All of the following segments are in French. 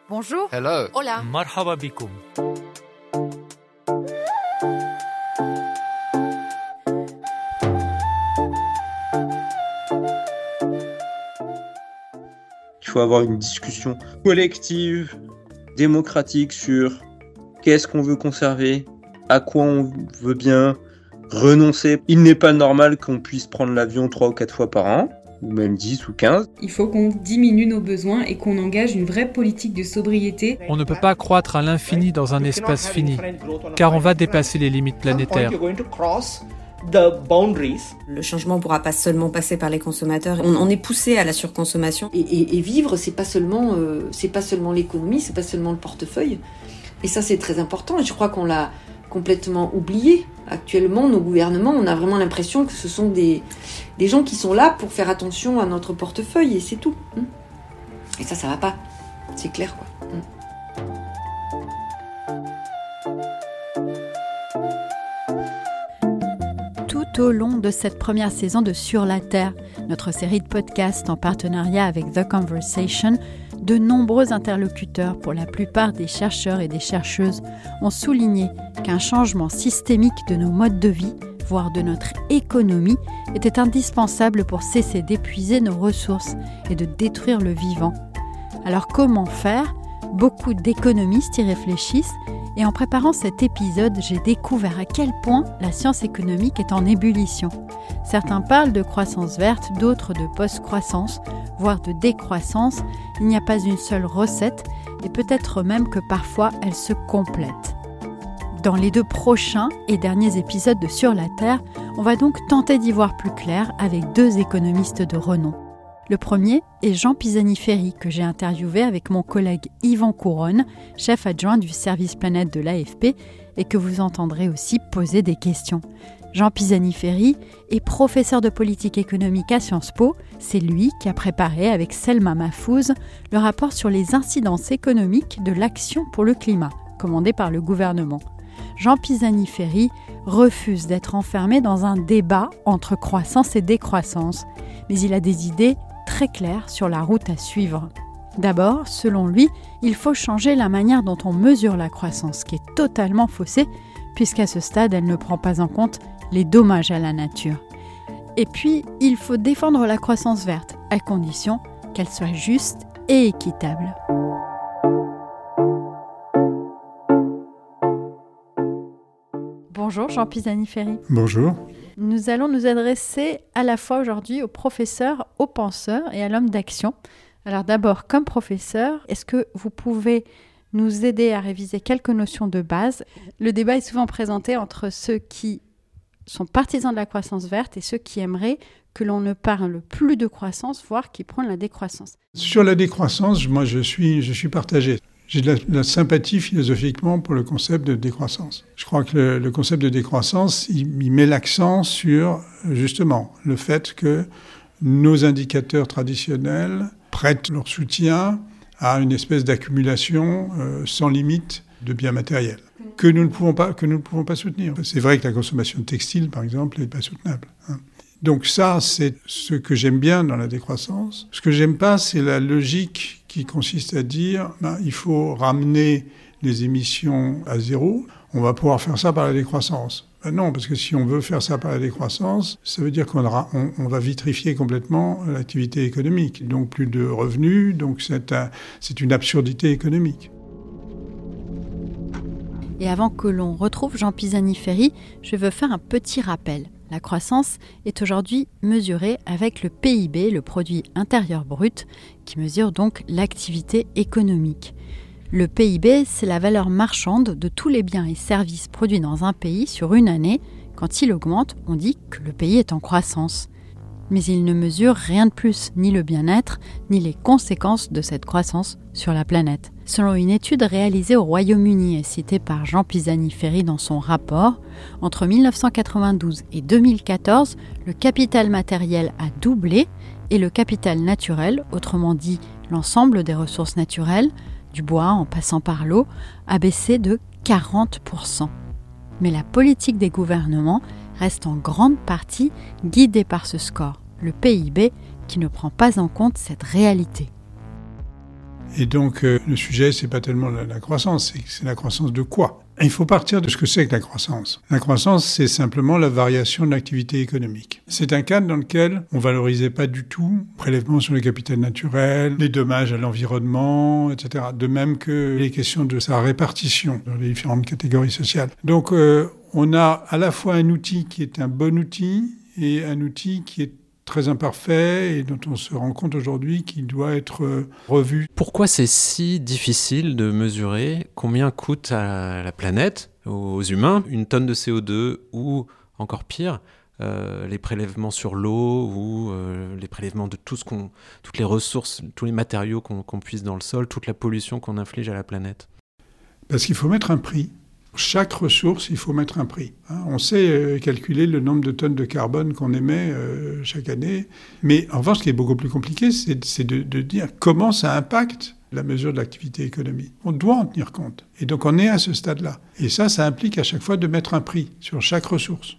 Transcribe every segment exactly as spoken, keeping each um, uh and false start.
Bonjour. Hello. Hola. مرحبا بكم. Il faut avoir une discussion collective, démocratique sur qu'est-ce qu'on veut conserver, à quoi on veut bien renoncer. Il n'est pas normal qu'on puisse prendre l'avion trois ou quatre fois par an, ou même dix ou quinze. Il faut qu'on diminue nos besoins et qu'on engage une vraie politique de sobriété. On ne peut pas croître à l'infini dans un espace fini, car on va dépasser les limites planétaires. Le changement ne pourra pas seulement passer par les consommateurs. On, on est poussé à la surconsommation. Et, et, et vivre, c'est pas seulement, euh, c'est pas seulement l'économie, c'est pas seulement le portefeuille. Et ça, c'est très important. Et je crois qu'on l'a complètement oublié. Actuellement, nos gouvernements, on a vraiment l'impression que ce sont des, des gens qui sont là pour faire attention à notre portefeuille et c'est tout. Et ça, ça va pas. C'est clair, quoi. Tout au long de cette première saison de Sur la Terre, notre série de podcasts en partenariat avec The Conversation, de nombreux interlocuteurs, pour la plupart des chercheurs et des chercheuses, ont souligné qu'un changement systémique de nos modes de vie, voire de notre économie, était indispensable pour cesser d'épuiser nos ressources et de détruire le vivant. Alors comment faire ? Beaucoup d'économistes y réfléchissent. Et en préparant cet épisode, j'ai découvert à quel point la science économique est en ébullition. Certains parlent de croissance verte, d'autres de post-croissance, voire de décroissance. Il n'y a pas une seule recette, et peut-être même que parfois elle se complète. Dans les deux prochains et derniers épisodes de Sur la Terre, on va donc tenter d'y voir plus clair avec deux économistes de renom. Le premier est Jean Pisani-Ferry, que j'ai interviewé avec mon collègue Yvan Couronne, chef adjoint du service planète de l'A F P, et que vous entendrez aussi poser des questions. Jean Pisani-Ferry est professeur de politique économique à Sciences Po. C'est lui qui a préparé avec Selma Mahfouz le rapport sur les incidences économiques de l'action pour le climat, commandé par le gouvernement. Jean Pisani-Ferry refuse d'être enfermé dans un débat entre croissance et décroissance, mais il a des idées très clair sur la route à suivre. D'abord, selon lui, il faut changer la manière dont on mesure la croissance, qui est totalement faussée, puisqu'à ce stade, elle ne prend pas en compte les dommages à la nature. Et puis, il faut défendre la croissance verte, à condition qu'elle soit juste et équitable. Bonjour Jean Pisani-Ferry. Bonjour. Nous allons nous adresser à la fois aujourd'hui aux professeurs, aux penseurs et à l'homme d'action. Alors d'abord, comme professeur, est-ce que vous pouvez nous aider à réviser quelques notions de base ? Le débat est souvent présenté entre ceux qui sont partisans de la croissance verte et ceux qui aimeraient que l'on ne parle plus de croissance, voire qui prônent la décroissance. Sur la décroissance, moi je suis, je suis partagé. J'ai de la, de la sympathie philosophiquement pour le concept de décroissance. Je crois que le, le concept de décroissance, il, il met l'accent sur, justement, le fait que nos indicateurs traditionnels prêtent leur soutien à une espèce d'accumulation euh, sans limite de biens matériels, que nous ne pouvons pas, que nous ne pouvons pas soutenir. C'est vrai que la consommation de textiles, par exemple, n'est pas soutenable, hein. Donc ça, c'est ce que j'aime bien dans la décroissance. Ce que j'aime pas, c'est la logique qui consiste à dire ben, il faut ramener les émissions à zéro. On va pouvoir faire ça par la décroissance. Ben non, parce que si on veut faire ça par la décroissance, ça veut dire qu'on aura, on, on va vitrifier complètement l'activité économique. Donc plus de revenus, donc c'est, un, c'est une absurdité économique. Et avant que l'on retrouve Jean Pisani-Ferry, je veux faire un petit rappel. La croissance est aujourd'hui mesurée avec le P I B, le produit intérieur brut, qui mesure donc l'activité économique. Le P I B, c'est la valeur marchande de tous les biens et services produits dans un pays sur une année. Quand il augmente, on dit que le pays est en croissance. Mais il ne mesure rien de plus, ni le bien-être, ni les conséquences de cette croissance sur la planète. Selon une étude réalisée au Royaume-Uni et citée par Jean Pisani-Ferry dans son rapport, entre dix-neuf cent quatre-vingt-douze et deux mille quatorze, le capital matériel a doublé et le capital naturel, autrement dit l'ensemble des ressources naturelles, du bois en passant par l'eau, a baissé de quarante pour cent. Mais la politique des gouvernements reste en grande partie guidée par ce score, le P I B, qui ne prend pas en compte cette réalité. Et donc, euh, le sujet, c'est pas tellement la, la croissance, c'est, c'est la croissance de quoi ? Il faut partir de ce que c'est que la croissance. La croissance, c'est simplement la variation de l'activité économique. C'est un cadre dans lequel on valorisait pas du tout prélèvements sur le capital naturel, les dommages à l'environnement, et cetera. De même que les questions de sa répartition dans les différentes catégories sociales. Donc, euh, on a à la fois un outil qui est un bon outil et un outil qui est très imparfait et dont on se rend compte aujourd'hui qu'il doit être revu. Pourquoi c'est si difficile de mesurer combien coûte à la planète, aux humains, une tonne de C O deux ou, encore pire, euh, les prélèvements sur l'eau ou euh, les prélèvements de tout ce qu'on, toutes les ressources, tous les matériaux qu'on, qu'on puise dans le sol, toute la pollution qu'on inflige à la planète ? Parce qu'il faut mettre un prix. Chaque ressource, il faut mettre un prix. Hein, on sait euh, calculer le nombre de tonnes de carbone qu'on émet euh, chaque année. Mais en revanche, ce qui est beaucoup plus compliqué, c'est, c'est de, de dire comment ça impacte la mesure de l'activité économique. On doit en tenir compte. Et donc, on est à ce stade-là. Et ça, ça implique à chaque fois de mettre un prix sur chaque ressource.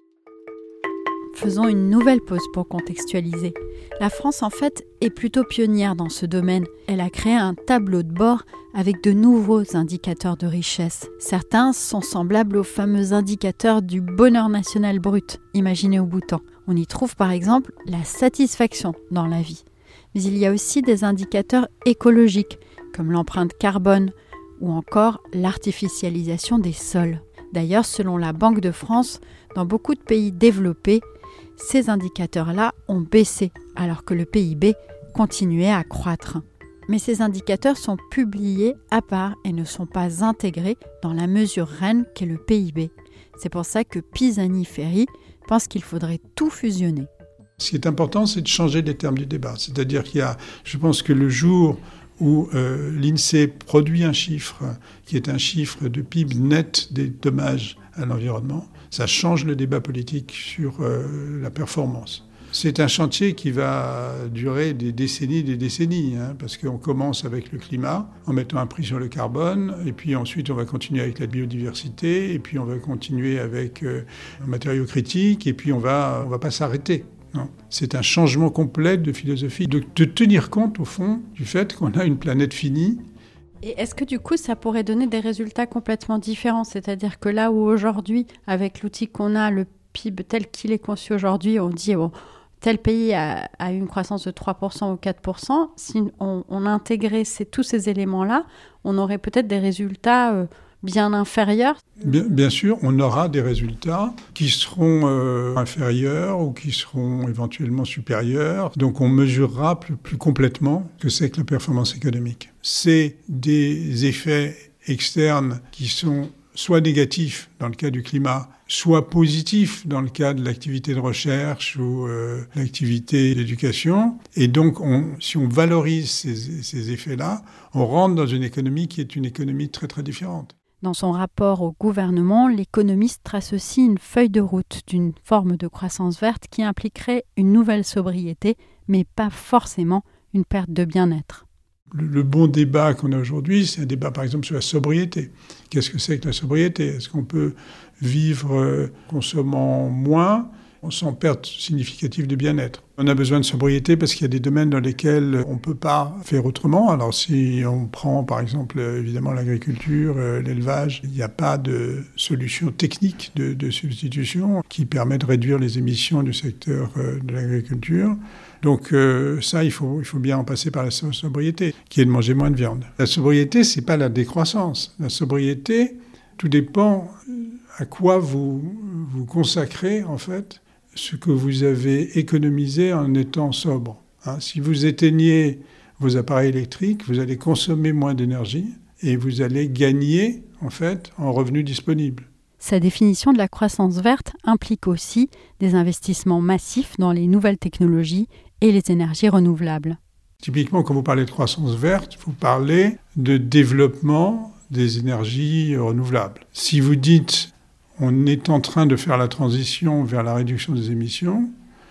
Faisons une nouvelle pause pour contextualiser. La France, en fait, est plutôt pionnière dans ce domaine. Elle a créé un tableau de bord avec de nouveaux indicateurs de richesse. Certains sont semblables aux fameux indicateurs du bonheur national brut, imaginés au Bhoutan. On y trouve par exemple la satisfaction dans la vie. Mais il y a aussi des indicateurs écologiques, comme l'empreinte carbone ou encore l'artificialisation des sols. D'ailleurs, selon la Banque de France, dans beaucoup de pays développés, ces indicateurs-là ont baissé, alors que le P I B continuait à croître. Mais ces indicateurs sont publiés à part et ne sont pas intégrés dans la mesure reine qu'est le P I B. C'est pour ça que Pisani-Ferry pense qu'il faudrait tout fusionner. Ce qui est important, c'est de changer les termes du débat. C'est-à-dire qu'il y a, je pense que le jour où euh, l'INSEE produit un chiffre qui est un chiffre de P I B net des dommages à l'environnement, ça change le débat politique sur euh, la performance. C'est un chantier qui va durer des décennies et des décennies, hein, parce qu'on commence avec le climat, en mettant un prix sur le carbone, et puis ensuite on va continuer avec la biodiversité, et puis on va continuer avec euh, un matériau critique, et puis on va, on va pas s'arrêter. Non. C'est un changement complet de philosophie, de, de tenir compte au fond du fait qu'on a une planète finie. Et est-ce que du coup, ça pourrait donner des résultats complètement différents ? C'est-à-dire que là où aujourd'hui, avec l'outil qu'on a, le P I B tel qu'il est conçu aujourd'hui, on dit bon, tel pays a, a une croissance de trois pour cent ou quatre pour cent, si on, on intégrait ces, tous ces éléments-là, on aurait peut-être des résultats euh, bien inférieurs. Bien, bien sûr, on aura des résultats qui seront euh, inférieurs ou qui seront éventuellement supérieurs. Donc on mesurera plus, plus complètement ce que c'est que la performance économique. C'est des effets externes qui sont soit négatifs dans le cas du climat, soit positifs dans le cas de l'activité de recherche ou euh, l'activité d'éducation. Et donc, on, si on valorise ces, ces effets-là, on rentre dans une économie qui est une économie très, très différente. Dans son rapport au gouvernement, l'économiste trace aussi une feuille de route d'une forme de croissance verte qui impliquerait une nouvelle sobriété, mais pas forcément une perte de bien-être. Le, le bon débat qu'on a aujourd'hui, c'est un débat par exemple sur la sobriété. Qu'est-ce que c'est que la sobriété ? Est-ce qu'on peut vivre euh, consommant moins sans perte significative de bien-être ? On a besoin de sobriété parce qu'il y a des domaines dans lesquels on ne peut pas faire autrement. Alors si on prend par exemple évidemment l'agriculture, euh, l'élevage, il n'y a pas de solution technique de, de substitution qui permet de réduire les émissions du secteur euh, de l'agriculture. Donc euh, ça, il faut, il faut bien en passer par la sobriété, qui est de manger moins de viande. La sobriété, c'est pas la décroissance. La sobriété, tout dépend à quoi vous vous consacrez en fait ce que vous avez économisé en étant sobre. Hein, si vous éteignez vos appareils électriques, vous allez consommer moins d'énergie et vous allez gagner en fait en revenus disponibles. Sa définition de la croissance verte implique aussi des investissements massifs dans les nouvelles technologies et les énergies renouvelables. Typiquement, quand vous parlez de croissance verte, vous parlez de développement des énergies renouvelables. Si vous dites on est en train de faire la transition vers la réduction des émissions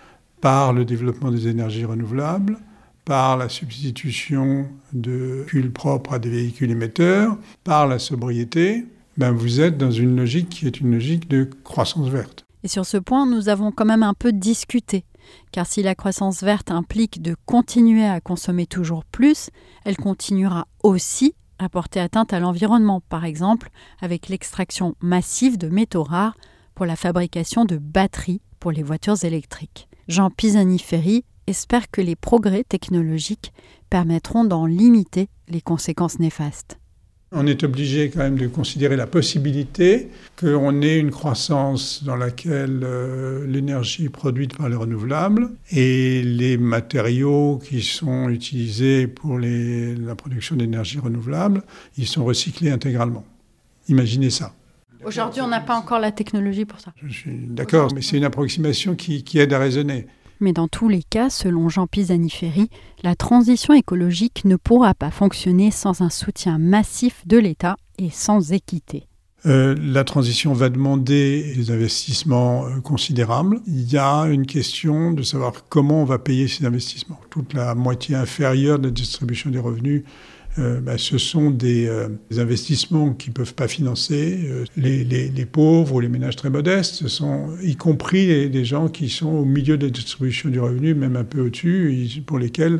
par le développement des énergies renouvelables, par la substitution de véhicules propres à des véhicules émetteurs, par la sobriété, ben vous êtes dans une logique qui est une logique de croissance verte. Et sur ce point, nous avons quand même un peu discuté. Car si la croissance verte implique de continuer à consommer toujours plus, elle continuera aussi à porter atteinte à l'environnement, par exemple avec l'extraction massive de métaux rares pour la fabrication de batteries pour les voitures électriques. Jean Pisani-Ferry espère que les progrès technologiques permettront d'en limiter les conséquences néfastes. On est obligé quand même de considérer la possibilité qu'on ait une croissance dans laquelle euh, l'énergie produite par les renouvelables et les matériaux qui sont utilisés pour les, la production d'énergie renouvelable, ils sont recyclés intégralement. Imaginez ça. Aujourd'hui, on n'a pas encore la technologie pour ça. Je suis d'accord, mais c'est une approximation qui, qui aide à raisonner. Mais dans tous les cas, selon Jean Pisani-Ferry, la transition écologique ne pourra pas fonctionner sans un soutien massif de l'État et sans équité. Euh, la transition va demander des investissements euh, considérables. Il y a une question de savoir comment on va payer ces investissements. Toute la moitié inférieure de la distribution des revenus, euh, bah, ce sont des, euh, des investissements qui ne peuvent pas financer euh, les, les, les pauvres ou les ménages très modestes, ce sont, y compris les, les gens qui sont au milieu de la distribution du revenu, même un peu au-dessus, pour lesquels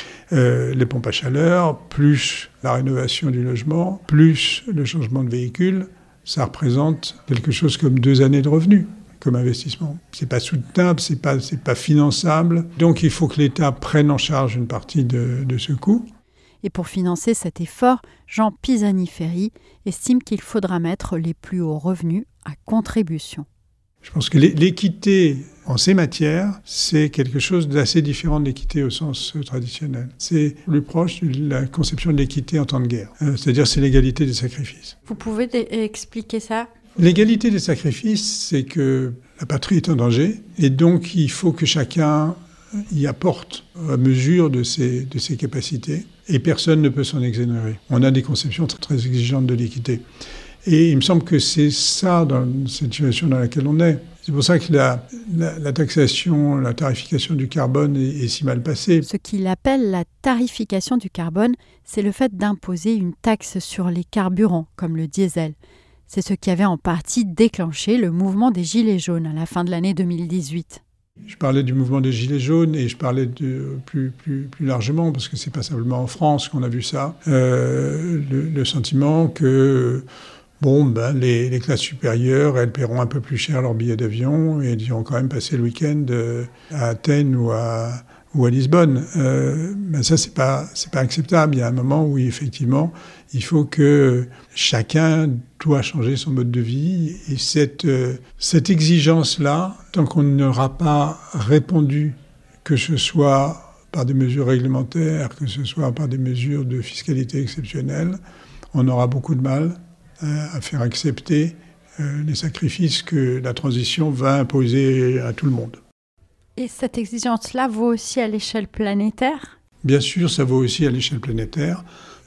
euh, les pompes à chaleur, plus la rénovation du logement, plus le changement de véhicule, ça représente quelque chose comme deux années de revenus comme investissement. C'est pas soutenable, c'est pas, c'est pas finançable. Donc il faut que l'État prenne en charge une partie de, de ce coût. Et pour financer cet effort, Jean Pisani-Ferry estime qu'il faudra mettre les plus hauts revenus à contribution. Je pense que l'équité en ces matières, c'est quelque chose d'assez différent de l'équité au sens traditionnel. C'est plus proche de la conception de l'équité en temps de guerre. Euh, c'est-à-dire c'est l'égalité des sacrifices. Vous pouvez d- expliquer ça ? L'égalité des sacrifices, c'est que la patrie est en danger et donc il faut que chacun y apporte à mesure de ses, de ses capacités et personne ne peut s'en exonérer. On a des conceptions très, très exigeantes de l'équité. Et il me semble que c'est ça, dans cette situation dans laquelle on est. C'est pour ça que la, la, la taxation, la tarification du carbone est, est si mal passée. Ce qu'il appelle la tarification du carbone, c'est le fait d'imposer une taxe sur les carburants, comme le diesel. C'est ce qui avait en partie déclenché le mouvement des Gilets jaunes à la fin de l'année deux mille dix-huit. Je parlais du mouvement des Gilets jaunes et je parlais de, plus, plus, plus largement, parce que c'est pas simplement en France qu'on a vu ça, euh, le, le sentiment que bon, ben, les, les classes supérieures, elles paieront un peu plus cher leur billet d'avion et elles iront quand même passer le week-end à Athènes ou à, ou à Lisbonne. Euh, ben ça, c'est pas, c'est pas acceptable. Il y a un moment où, effectivement, il faut que chacun doit changer son mode de vie. Et cette, euh, cette exigence-là, tant qu'on n'aura pas répondu, que ce soit par des mesures réglementaires, que ce soit par des mesures de fiscalité exceptionnelle, on aura beaucoup de mal à faire accepter euh, les sacrifices que la transition va imposer à tout le monde. Et cette exigence-là vaut aussi à l'échelle planétaire ? Bien sûr, ça vaut aussi à l'échelle planétaire.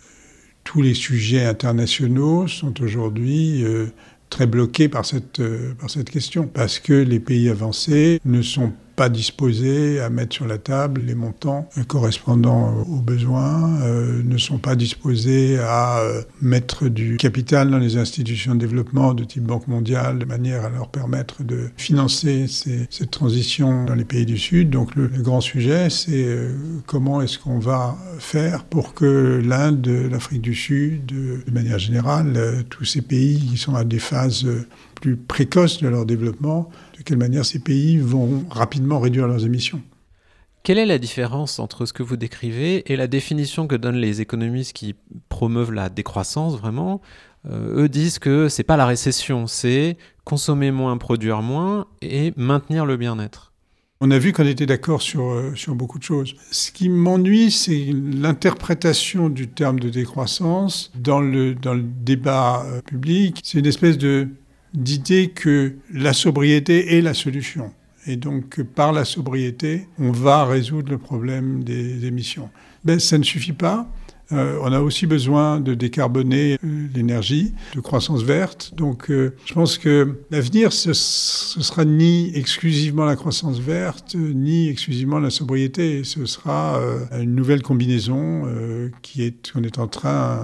Tous les sujets internationaux sont aujourd'hui euh, très bloqués par cette, euh, par cette question, parce que les pays avancés ne sont pas disposés à mettre sur la table les montants correspondant aux besoins, euh, ne sont pas disposés à euh, mettre du capital dans les institutions de développement de type Banque mondiale, de manière à leur permettre de financer ces, cette transition dans les pays du Sud. Donc le, le grand sujet, c'est euh, comment est-ce qu'on va faire pour que l'Inde, l'Afrique du Sud, de, de manière générale, euh, tous ces pays qui sont à des phases euh, plus précoces de leur développement, de quelle manière ces pays vont rapidement réduire leurs émissions. Quelle est la différence entre ce que vous décrivez et la définition que donnent les économistes qui promeuvent la décroissance, vraiment ? euh, Eux disent que c'est pas la récession, c'est consommer moins, produire moins et maintenir le bien-être. On a vu qu'on était d'accord sur, euh, sur beaucoup de choses. Ce qui m'ennuie, c'est l'interprétation du terme de décroissance dans le, dans le débat euh, public. C'est une espèce de d'idée que la sobriété est la solution. Et donc, que par la sobriété, on va résoudre le problème des émissions. Ben, ça ne suffit pas. Euh, on a aussi besoin de décarboner euh, l'énergie, de croissance verte. Donc, euh, je pense que l'avenir, ce, ce sera ni exclusivement la croissance verte, ni exclusivement la sobriété. Ce sera euh, une nouvelle combinaison euh, qui est, qu'on est en train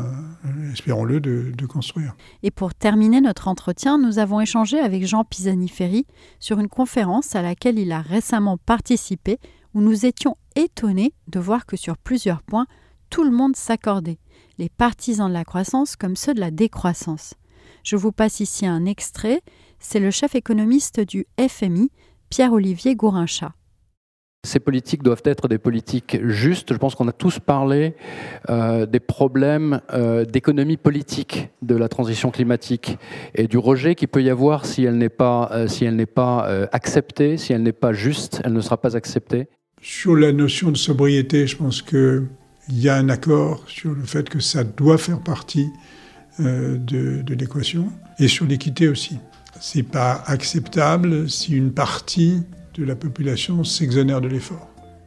euh, espérons-le, de, de construire. Et pour terminer notre entretien, nous avons échangé avec Jean Pisani-Ferry sur une conférence à laquelle il a récemment participé, où nous étions étonnés de voir que sur plusieurs points, tout le monde s'accordait, les partisans de la croissance comme ceux de la décroissance. Je vous passe ici un extrait, c'est le chef économiste du F M I, Pierre-Olivier Gourinchas. Ces politiques doivent être des politiques justes. Je pense qu'on a tous parlé euh, des problèmes euh, d'économie politique de la transition climatique et du rejet qu'il peut y avoir si elle n'est pas, euh, si elle n'est pas euh, acceptée, si elle n'est pas juste, elle ne sera pas acceptée. Sur la notion de sobriété, je pense qu'il y a un accord sur le fait que ça doit faire partie euh, de, de l'équation, et sur l'équité aussi. C'est pas acceptable si une partie de la population s'exonère de l'effort.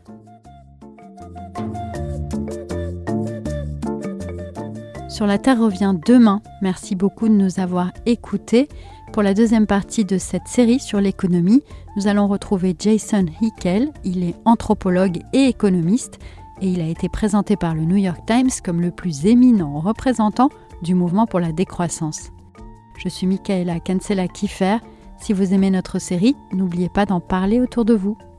Sur la Terre revient demain. Merci beaucoup de nous avoir écoutés. Pour la deuxième partie de cette série sur l'économie, nous allons retrouver Jason Hickel. Il est anthropologue et économiste et il a été présenté par le New York Times comme le plus éminent représentant du mouvement pour la décroissance. Je suis Michaela Cancela-Kiefer. Si vous aimez notre série, n'oubliez pas d'en parler autour de vous.